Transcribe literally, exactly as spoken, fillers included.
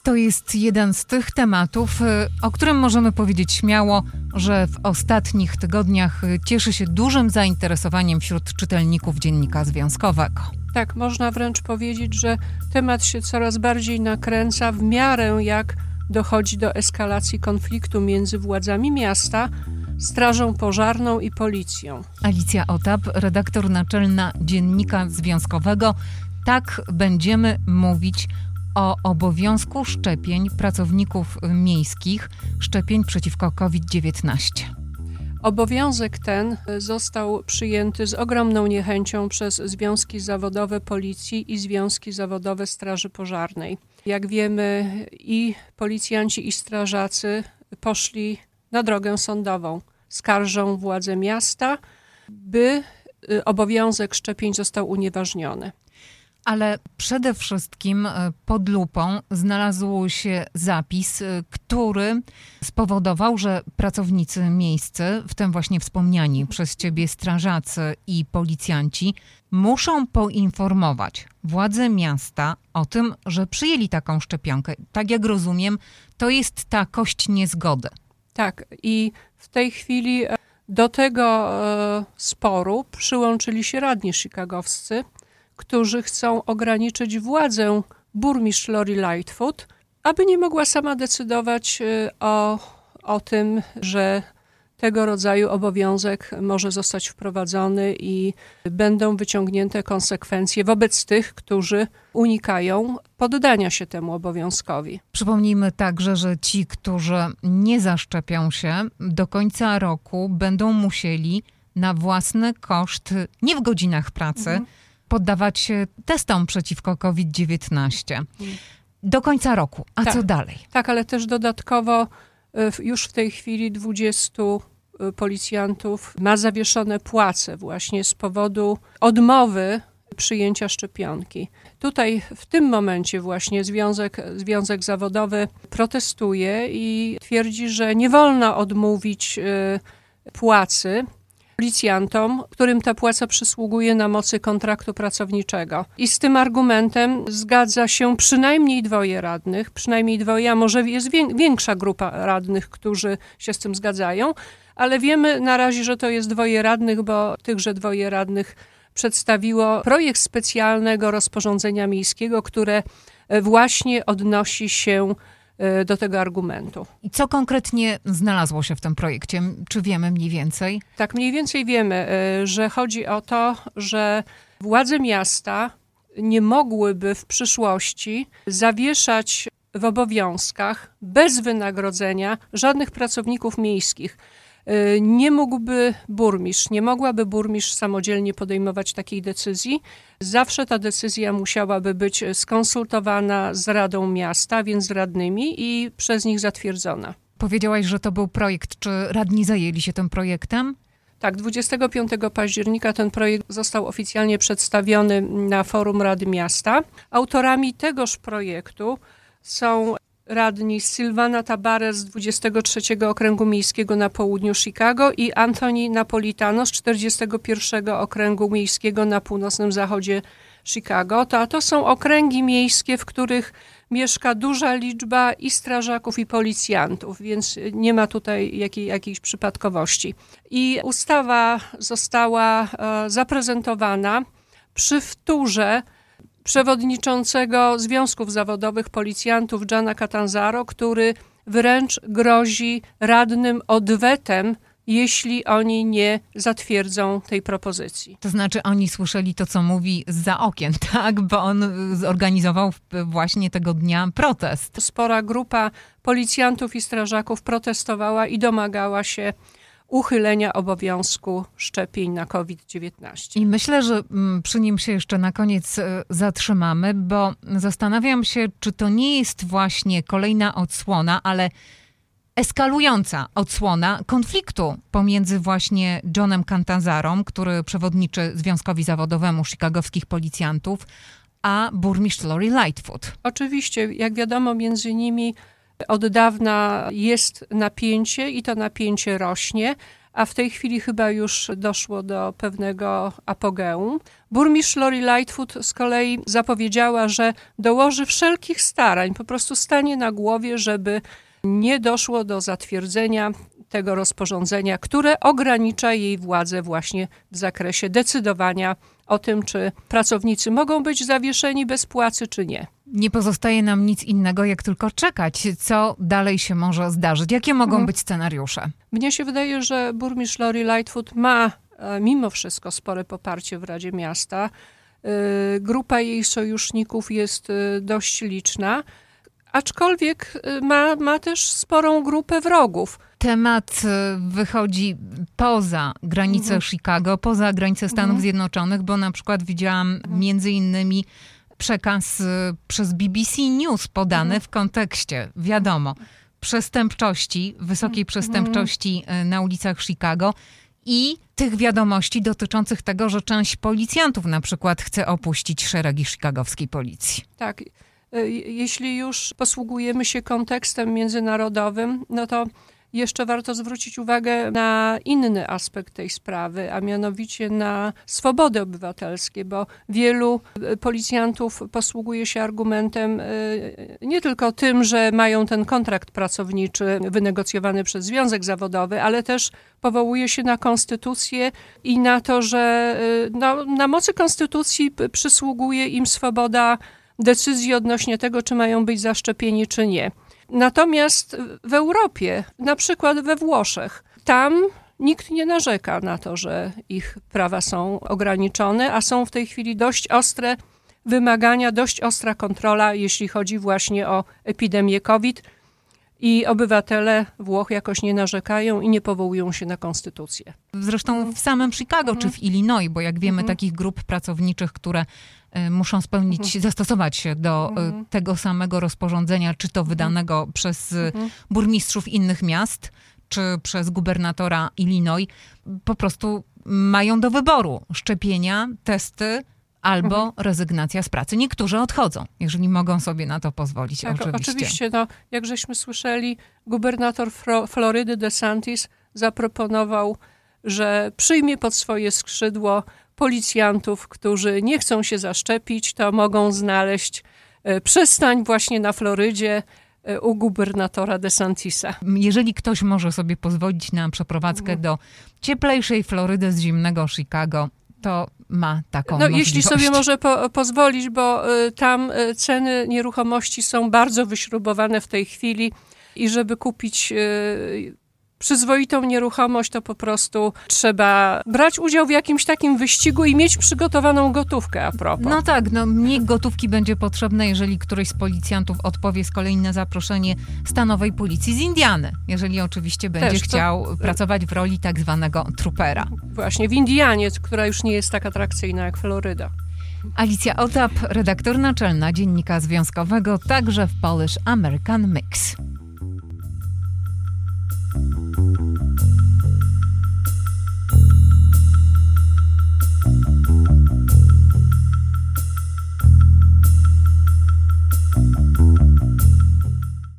To jest jeden z tych tematów, o którym możemy powiedzieć śmiało, że w ostatnich tygodniach cieszy się dużym zainteresowaniem wśród czytelników Dziennika Związkowego. Tak, można wręcz powiedzieć, że temat się coraz bardziej nakręca w miarę jak dochodzi do eskalacji konfliktu między władzami miasta, Strażą Pożarną i Policją. Alicja Otap, redaktor naczelna Dziennika Związkowego. Tak będziemy mówić o obowiązku szczepień pracowników miejskich, szczepień przeciwko kowid dziewiętnaście. Obowiązek ten został przyjęty z ogromną niechęcią przez związki zawodowe Policji i związki zawodowe Straży Pożarnej. Jak wiemy, i policjanci, i strażacy poszli na drogę sądową. Skarżą władze miasta, by obowiązek szczepień został unieważniony. Ale przede wszystkim pod lupą znalazł się zapis, który spowodował, że pracownicy miejscy, w tym właśnie wspomniani przez ciebie strażacy i policjanci, muszą poinformować władze miasta o tym, że przyjęli taką szczepionkę. Tak jak rozumiem, to jest ta kość niezgody. Tak, i w tej chwili do tego sporu przyłączyli się radni chicagowscy, którzy chcą ograniczyć władzę burmistrz Lori Lightfoot, aby nie mogła sama decydować o, o tym, że tego rodzaju obowiązek może zostać wprowadzony i będą wyciągnięte konsekwencje wobec tych, którzy unikają poddania się temu obowiązkowi. Przypomnijmy także, że ci, którzy nie zaszczepią się do końca roku, będą musieli na własny koszt, nie w godzinach pracy, mhm. poddawać się testom przeciwko kowid dziewiętnaście. Do końca roku. A tak, co dalej? Tak, ale też dodatkowo już w tej chwili dwudziestu policjantów ma zawieszone płace właśnie z powodu odmowy przyjęcia szczepionki. Tutaj w tym momencie właśnie Związek, Związek Zawodowy protestuje i twierdzi, że nie wolno odmówić płacy policjantom, którym ta płaca przysługuje na mocy kontraktu pracowniczego. I z tym argumentem zgadza się przynajmniej dwoje radnych, przynajmniej dwoje, a może jest większa grupa radnych, którzy się z tym zgadzają, ale wiemy na razie, że to jest dwoje radnych, bo tychże dwoje radnych przedstawiło projekt specjalnego rozporządzenia miejskiego, które właśnie odnosi się do tego argumentu. I co konkretnie znalazło się w tym projekcie? Czy wiemy mniej więcej? Tak, mniej więcej wiemy, że chodzi o to, że władze miasta nie mogłyby w przyszłości zawieszać w obowiązkach bez wynagrodzenia żadnych pracowników miejskich. Nie mógłby burmistrz, nie mogłaby burmistrz samodzielnie podejmować takiej decyzji. Zawsze ta decyzja musiałaby być skonsultowana z Radą Miasta, więc z radnymi i przez nich zatwierdzona. Powiedziałaś, że to był projekt. Czy radni zajęli się tym projektem? Tak, dwudziestego piątego października ten projekt został oficjalnie przedstawiony na forum Rady Miasta. Autorami tegoż projektu są radni Silvana Tabares z dwudziestego trzeciego Okręgu Miejskiego na południu Chicago i Anthony Napolitano z czterdziestego pierwszego Okręgu Miejskiego na północnym zachodzie Chicago. To, to są okręgi miejskie, w których mieszka duża liczba i strażaków, i policjantów, więc nie ma tutaj jakiej, jakiejś przypadkowości. I ustawa została e, zaprezentowana przy wtórze przewodniczącego Związków Zawodowych Policjantów Jana Catanzaro, który wręcz grozi radnym odwetem, jeśli oni nie zatwierdzą tej propozycji. To znaczy oni słyszeli to, co mówi zza okien, tak? Bo on zorganizował właśnie tego dnia protest. Spora grupa policjantów i strażaków protestowała i domagała się uchylenia obowiązku szczepień na kowid dziewiętnaście. I myślę, że przy nim się jeszcze na koniec zatrzymamy, bo zastanawiam się, czy to nie jest właśnie kolejna odsłona, ale eskalująca odsłona konfliktu pomiędzy właśnie Johnem Catanzarą, który przewodniczy Związkowi Zawodowemu chicagowskich policjantów, a burmistrz Lori Lightfoot. Oczywiście, jak wiadomo, między nimi od dawna jest napięcie i to napięcie rośnie, a w tej chwili chyba już doszło do pewnego apogeum. Burmistrz Lori Lightfoot z kolei zapowiedziała, że dołoży wszelkich starań, po prostu stanie na głowie, żeby nie doszło do zatwierdzenia tego rozporządzenia, które ogranicza jej władzę właśnie w zakresie decydowania o tym, czy pracownicy mogą być zawieszeni bez płacy, czy nie. Nie pozostaje nam nic innego, jak tylko czekać, co dalej się może zdarzyć. Jakie mogą hmm. być scenariusze? Mnie się wydaje, że burmistrz Lori Lightfoot ma mimo wszystko spore poparcie w Radzie Miasta. Grupa jej sojuszników jest dość liczna, aczkolwiek ma, ma też sporą grupę wrogów. Temat wychodzi poza granice mhm. Chicago, poza granice Stanów mhm. Zjednoczonych, bo na przykład widziałam mhm. między innymi przekaz przez B B C News podany mhm. w kontekście, wiadomo, przestępczości, wysokiej przestępczości mhm. na ulicach Chicago i tych wiadomości dotyczących tego, że część policjantów na przykład chce opuścić szeregi chicagowskiej policji. Tak. Jeśli już posługujemy się kontekstem międzynarodowym, no to jeszcze warto zwrócić uwagę na inny aspekt tej sprawy, a mianowicie na swobody obywatelskie, bo wielu policjantów posługuje się argumentem nie tylko tym, że mają ten kontrakt pracowniczy wynegocjowany przez związek zawodowy, ale też powołuje się na konstytucję i na to, że no, na mocy konstytucji przysługuje im swoboda decyzji odnośnie tego, czy mają być zaszczepieni, czy nie. Natomiast w Europie, na przykład we Włoszech, tam nikt nie narzeka na to, że ich prawa są ograniczone, a są w tej chwili dość ostre wymagania, dość ostra kontrola, jeśli chodzi właśnie o epidemię COVID. I obywatele Włoch jakoś nie narzekają i nie powołują się na konstytucję. Zresztą w samym Chicago czy w Illinois, bo jak wiemy, takich grup pracowniczych, które muszą spełnić, zastosować się do tego samego rozporządzenia, czy to wydanego przez burmistrzów innych miast, czy przez gubernatora Illinois, po prostu mają do wyboru szczepienia, testy, albo mhm. rezygnacja z pracy. Niektórzy odchodzą, jeżeli mogą sobie na to pozwolić. Tak, oczywiście. Oczywiście, no, jak żeśmy słyszeli, gubernator Fro- Florydy DeSantis zaproponował, że przyjmie pod swoje skrzydło policjantów, którzy nie chcą się zaszczepić, to mogą znaleźć e, przystań właśnie na Florydzie e, u gubernatora DeSantisa. Jeżeli ktoś może sobie pozwolić na przeprowadzkę mhm. do cieplejszej Florydy z zimnego Chicago, to ma taką no, możliwość. Jeśli sobie może po, pozwolić, bo y, tam y, ceny nieruchomości są bardzo wyśrubowane w tej chwili i żeby kupić y, przyzwoitą nieruchomość, to po prostu trzeba brać udział w jakimś takim wyścigu i mieć przygotowaną gotówkę a propos. No tak, no mniej gotówki będzie potrzebne, jeżeli któryś z policjantów odpowie z kolei na zaproszenie stanowej policji z Indiany. Jeżeli oczywiście będzie Też, chciał to... pracować w roli tak zwanego troopera. Właśnie, w Indianie, która już nie jest tak atrakcyjna jak Floryda. Alicja Otap, redaktor naczelna Dziennika Związkowego, także w Polish American Mix.